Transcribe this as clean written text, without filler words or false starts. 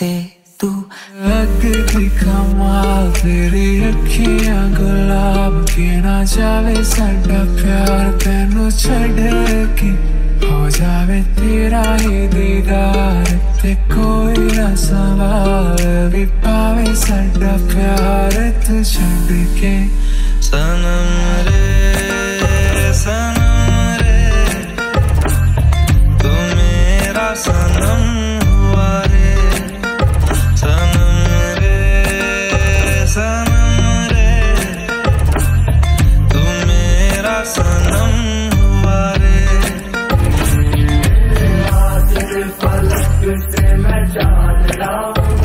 से तू लगती कमाल तेरी अखियां गुलाब के ना जावे साडा प्यार तेनू छड़ के हो जावे तेरा ही दीदार ते कोई ना सवाल भी पावे साडा प्यार तू छड़ के सनम रे सनम रे तू मेरा सनम हुआ रे सनम रे सनम रे तू मेरा सनम हुआ रे आज के फलक से मैं चांद लाऊं